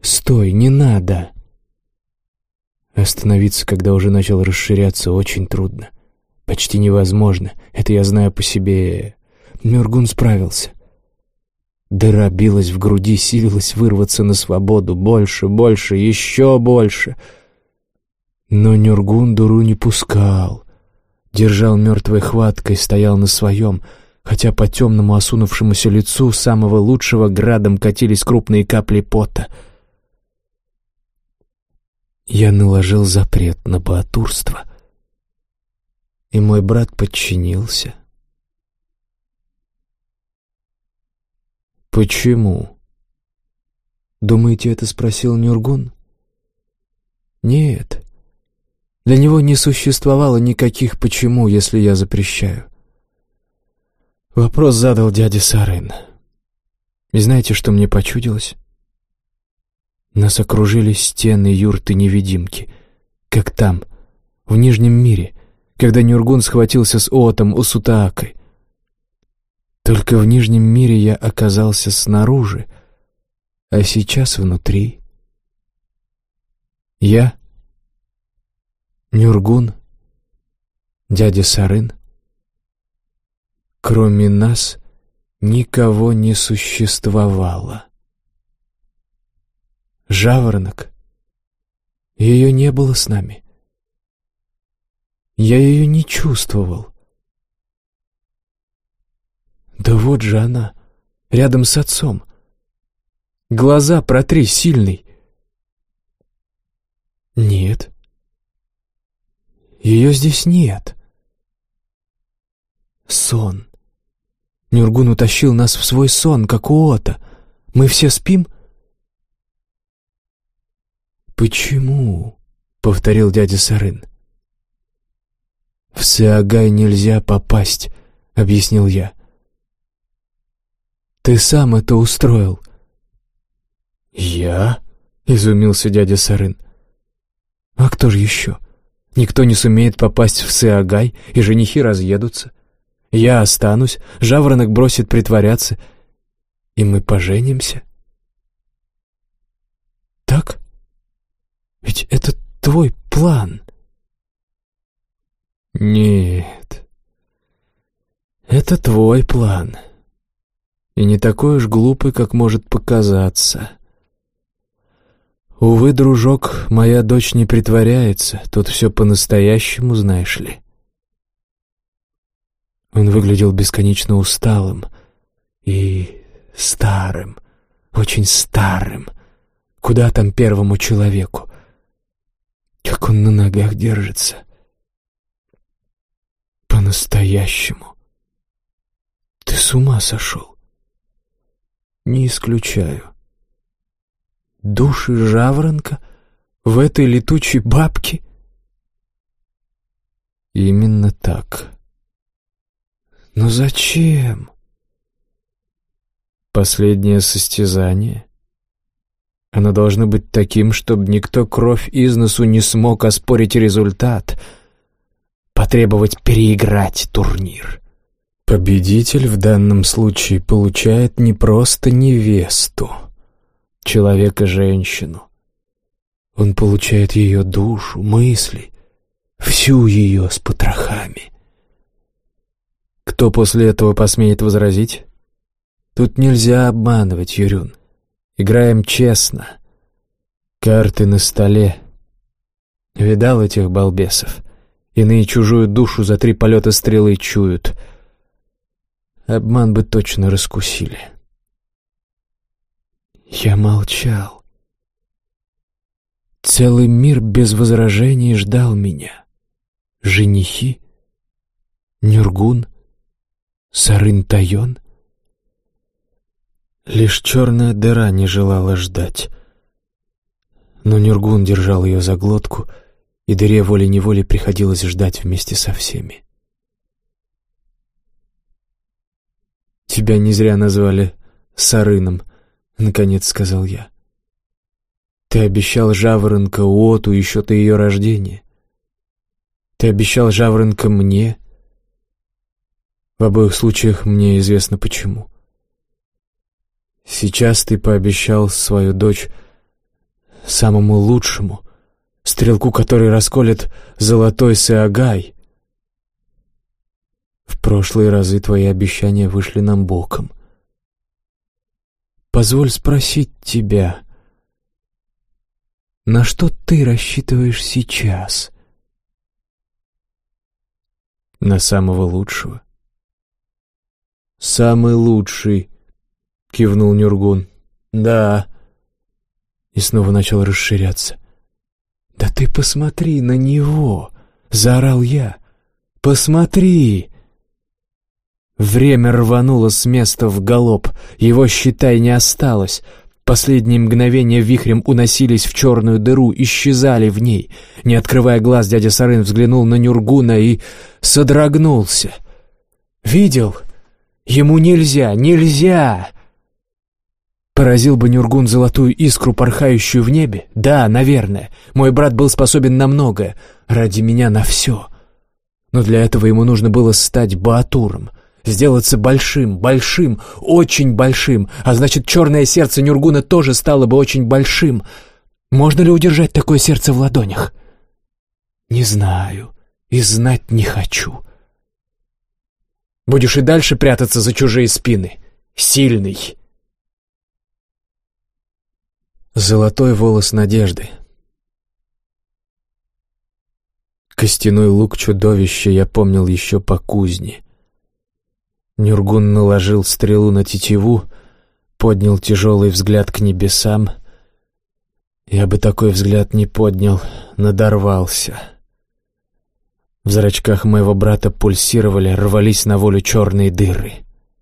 «Стой, не надо!» Остановиться, когда уже начал расширяться, очень трудно. Почти невозможно. Это я знаю по себе. Нюргун справился. Дыра билась в груди, силилась вырваться на свободу. Больше, больше, еще больше. Но Нюргун дыру не пускал. Держал мертвой хваткой, стоял на своем, хотя по темному осунувшемуся лицу самого лучшего градом катились крупные капли пота. Я наложил запрет на баатурство, и мой брат подчинился. «Почему?» «Думаете, это спросил Нюргун?» «Нет. Для него не существовало никаких «почему», если я запрещаю. Вопрос задал дядя Сарын. И знаете, что мне почудилось? Нас окружили стены юрты-невидимки, как там, в Нижнем мире, когда Нюргун схватился с Оотом у Сутаакой. Только в Нижнем мире я оказался снаружи, а сейчас внутри. Я, Нюргун, дядя Сарын. Кроме нас никого не существовало. Жаворонок. Ее не было с нами. Я ее не чувствовал. Да вот же она, рядом с отцом. Глаза протри, сильный. Нет. Ее здесь нет. Сон. Нюргун утащил нас в свой сон, как у Ота. Мы все спим? «Почему?» — повторил дядя Сарын. «В Сеагай нельзя попасть», — объяснил я. «Ты сам это устроил». «Я?» — изумился дядя Сарын. «А кто же еще? Никто не сумеет попасть в Сеагай, и женихи разъедутся. Я останусь, жаворонок бросит притворяться, и мы поженимся». «Так? Ведь это твой план». «Нет, это твой план, и не такой уж глупый, как может показаться. Увы, дружок, моя дочь не притворяется, тут все по-настоящему, знаешь ли». Он выглядел бесконечно усталым и старым, очень старым. Куда там первому человеку? Как он на ногах держится. По-настоящему. Ты с ума сошел? Не исключаю. Души жаворонка в этой летучей бабке? Именно так. Но зачем? Последнее состязание. Оно должно быть таким, чтобы никто кровь из носу не смог оспорить результат, потребовать переиграть турнир. Победитель в данном случае получает не просто невесту, человека-женщину. Он получает ее душу, мысли, всю ее с потрохами. Кто после этого посмеет возразить? Тут нельзя обманывать, Юрюн. Играем честно. Карты на столе. Видал этих балбесов? Иные чужую душу за 3 полета стрелы чуют. Обман бы точно раскусили. Я молчал. Целый мир без возражений ждал меня. Женихи, Нюргун, Сарын-Тайон. Лишь черная дыра не желала ждать. Но Нюргун держал ее за глотку, и дыре волей-неволей приходилось ждать вместе со всеми. «Тебя не зря назвали Сарыном», — наконец сказал я. «Ты обещал жаворонка Уоту еще до ее рождения. Ты обещал жаворонка мне. В обоих случаях мне известно почему. Сейчас ты пообещал свою дочь самому лучшему, стрелку, который расколет золотой сеагай. В прошлые разы твои обещания вышли нам боком. Позволь спросить тебя, на что ты рассчитываешь сейчас? На самого лучшего. «Самый лучший», — кивнул Нюргун. «Да». И снова начал расширяться. «Да ты посмотри на него!» — заорал я. «Посмотри!» Время рвануло с места в галоп. Его, считай, не осталось. Последние мгновения вихрем уносились в черную дыру, исчезали в ней. Не открывая глаз, дядя Сарын взглянул на Нюргуна и содрогнулся. «Видел? Ему нельзя, нельзя!» Поразил бы Нюргун золотую искру, порхающую в небе? Да, наверное. Мой брат был способен на многое. Ради меня на все. Но для этого ему нужно было стать Баатуром. Сделаться большим, большим, очень большим. А значит, черное сердце Нюргуна тоже стало бы очень большим. Можно ли удержать такое сердце в ладонях? Не знаю. И знать не хочу. Будешь и дальше прятаться за чужие спины? Сильный. Золотой волос надежды. Костяной лук чудовища я помнил еще по кузне. Нюргун наложил стрелу на тетиву, поднял тяжелый взгляд к небесам. Я бы такой взгляд не поднял, надорвался. В зрачках моего брата пульсировали, рвались на волю черные дыры.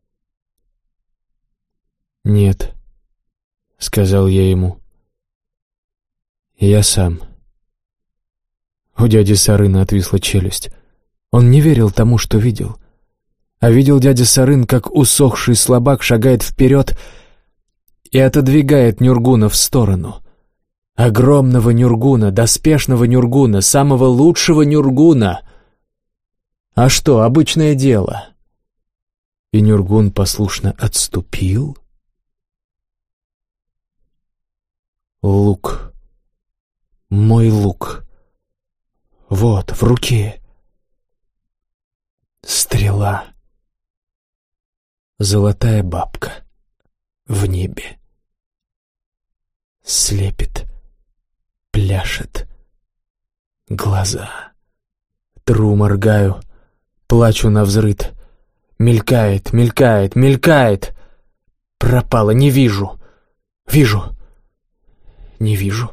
«Нет», — сказал я ему, — «я сам». У дяди Сарына отвисла челюсть. Он не верил тому, что видел. А видел дядя Сарын, как усохший слабак шагает вперед и отодвигает Нюргуна в сторону. Огромного Нюргуна, доспешного Нюргуна, самого лучшего Нюргуна. А что, обычное дело. И Нюргун послушно отступил. Лук. Мой лук. Вот, в руке. Стрела. Золотая бабка. В небе. Слепит. Пляшет. Глаза. Тру, моргаю. Плачу навзрыд. Мелькает, мелькает, мелькает. Пропало, не вижу. Вижу. Не вижу.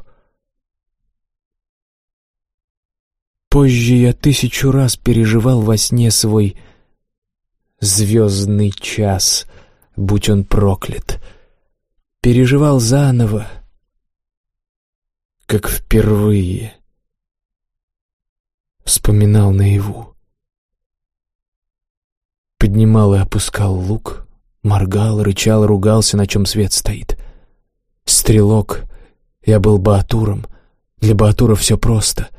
Позже я 1000 раз переживал во сне свой звездный час, будь он проклят. Переживал заново, как впервые. Вспоминал наяву. Поднимал и опускал лук, моргал, рычал, ругался, на чем свет стоит. Стрелок, я был Баатуром. Для Баатура все просто.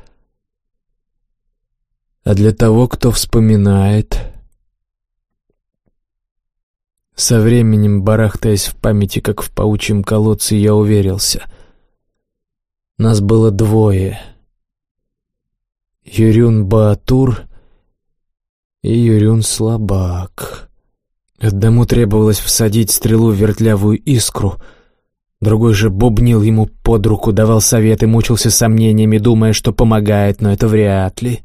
А для того, кто вспоминает... Со временем, барахтаясь в памяти, как в паучьем колодце, я уверился. Нас было 2. Юрюн Баатур и Юрюн Слабак. Одному требовалось всадить стрелу в вертлявую искру, другой же бубнил ему под руку, давал советы, мучился сомнениями, думая, что помогает, но это вряд ли.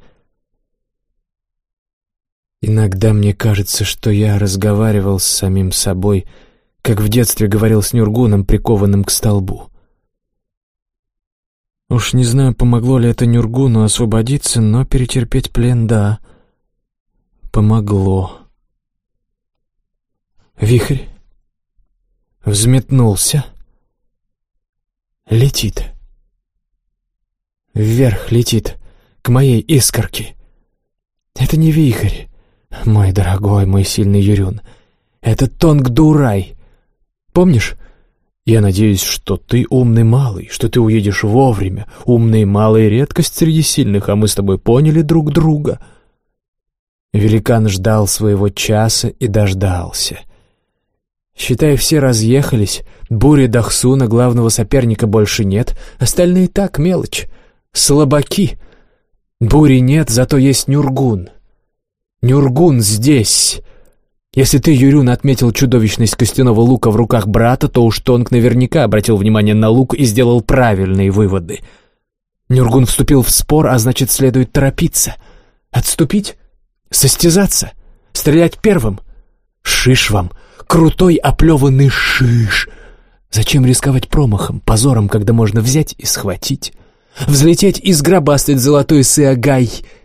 Иногда мне кажется, что я разговаривал с самим собой, как в детстве говорил с Нюргуном, прикованным к столбу. Уж не знаю, помогло ли это Нюргуну освободиться, но перетерпеть плен, да, помогло. Вихрь взметнулся, летит, вверх летит, к моей искорке. Это не вихрь, мой дорогой, мой сильный Юрюн, это Тонгдурай. Помнишь? Я надеюсь, что ты умный малый, что ты уедешь вовремя. Умный малый — редкость среди сильных, а мы с тобой поняли друг друга. Великан ждал своего часа и дождался. Считай, все разъехались. Бури Дахсуна, главного соперника, больше нет. Остальные так, мелочь. Слабаки. Бури нет, зато есть Нюргун. Нюргун здесь. Если ты, Юрюн, отметил чудовищность костяного лука в руках брата, то уж Тонг наверняка обратил внимание на лук и сделал правильные выводы. Нюргун вступил в спор, а значит, следует торопиться. Отступить? Состязаться? Стрелять первым? Шиш вам! Крутой оплеванный шиш! Зачем рисковать промахом, позором, когда можно взять и схватить? Взлететь и сгробастать золотой сыагай